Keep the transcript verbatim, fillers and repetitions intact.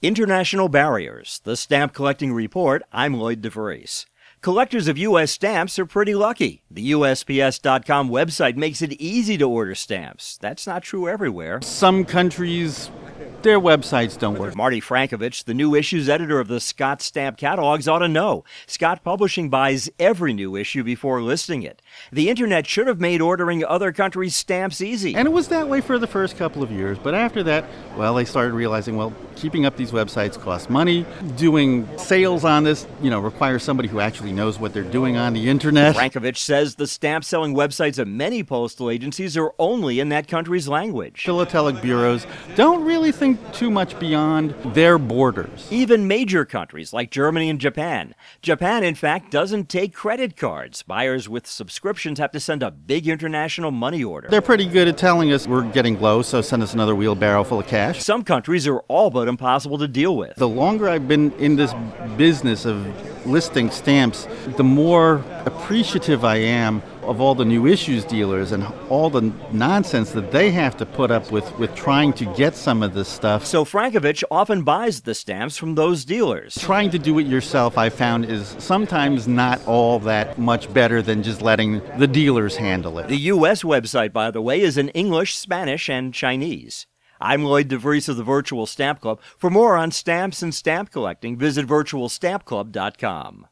International Barriers, the Stamp Collecting Report. I'm Lloyd DeVries. Collectors of U S stamps are pretty lucky. The U S P S dot com website makes it easy to order stamps. That's not true everywhere. Some countries, their websites don't work. Marty Frankovich, the new issues editor of the Scott Stamp Catalogs, ought to know. Scott Publishing buys every new issue before listing it. The internet should have made ordering other countries' stamps easy. And it was that way for the first couple of years. But after that, well, they started realizing, well, keeping up these websites costs money. Doing sales on this, you know, requires somebody who actually knows what they're doing on the internet. Frankovich says the stamp-selling websites of many postal agencies are only in that country's language. Philatelic bureaus don't really think too much beyond their borders. Even major countries like Germany and Japan. Japan, in fact, doesn't take credit cards. Buyers with subscriptions have to send a big international money order. They're pretty good at telling us we're getting low, so send us another wheelbarrow full of cash. Some countries are all but impossible to deal with. The longer I've been in this business of listing stamps, the more appreciative I am of all the new issues dealers and all the nonsense that they have to put up with with trying to get some of this stuff. So Frankovich often buys the stamps from those dealers. Trying to do it yourself, I found, is sometimes not all that much better than just letting the dealers handle it. The U S website, by the way, is in English, Spanish, and Chinese. I'm Lloyd DeVries of the Virtual Stamp Club. For more on stamps and stamp collecting, visit virtual stamp club dot com.